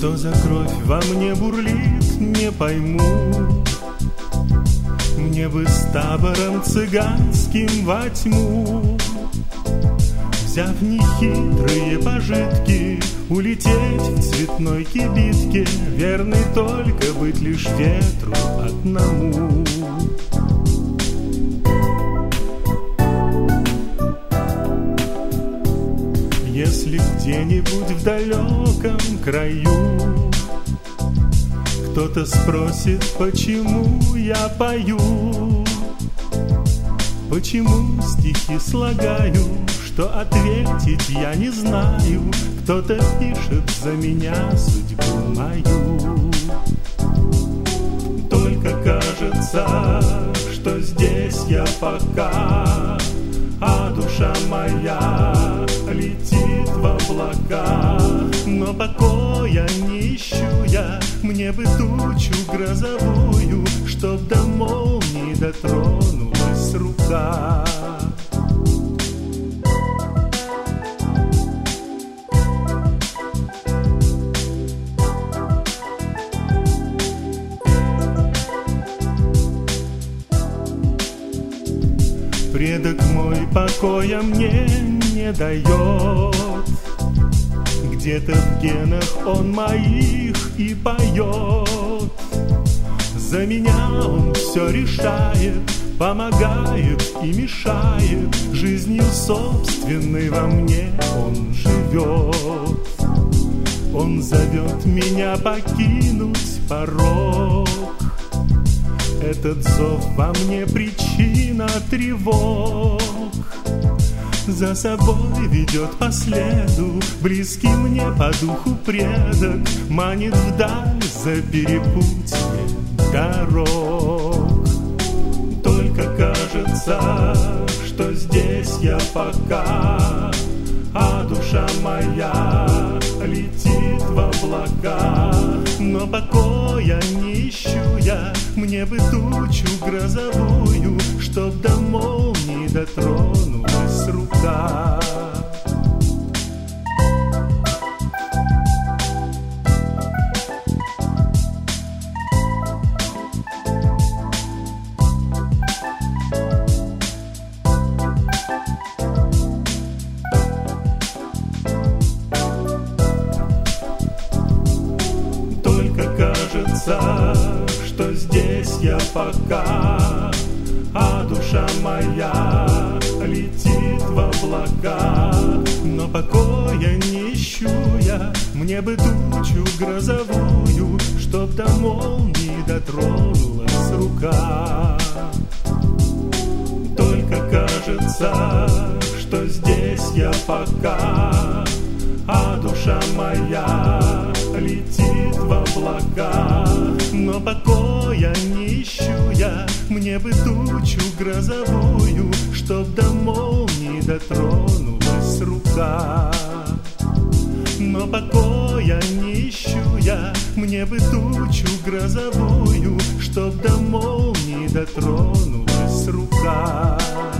Что за кровь во мне бурлит, не пойму. Мне бы с табором цыганским во тьму, взяв нехитрые пожитки, улететь в цветной кибитке, верный только быть лишь ветру одному. Если где-нибудь в далеком краю кто-то спросит, почему я пою, почему стихи слагаю, что ответить я не знаю. Кто-то пишет за меня судьбу мою. Только кажется, что здесь я пока, а душа моя летит в облака. Но покоя не ищу я, мне бы тучу грозовую, чтоб до молнии дотронулась рука. Предок мой покоя мне не дает, где-то в генах он моих и поет. За меня он все решает, помогает и мешает, жизнью собственной во мне он живет. Он зовет меня покинуть порог, этот зов во мне причина тревог. За собой ведет по следу, близкий мне по духу предок, манит вдаль за перепутье дорог. Только кажется, что здесь я пока, а душа моя летит в облака. Но покоя не ищу я, мне бы тучу грозовую, чтоб до молнии дотронулась рука. Что здесь я пока, а душа моя летит в облака. Но покоя не ищу я, мне бы тучу грозовую, чтоб до молнии дотронулась рука. Только кажется, что здесь я пока, а душа моя летит в облака. Но покоя не ищу я, мне бы тучу грозовую, чтоб до молнии дотронулась рука. Но покоя не ищу я, мне бы тучу грозовую, чтоб до молнии дотронулась рука.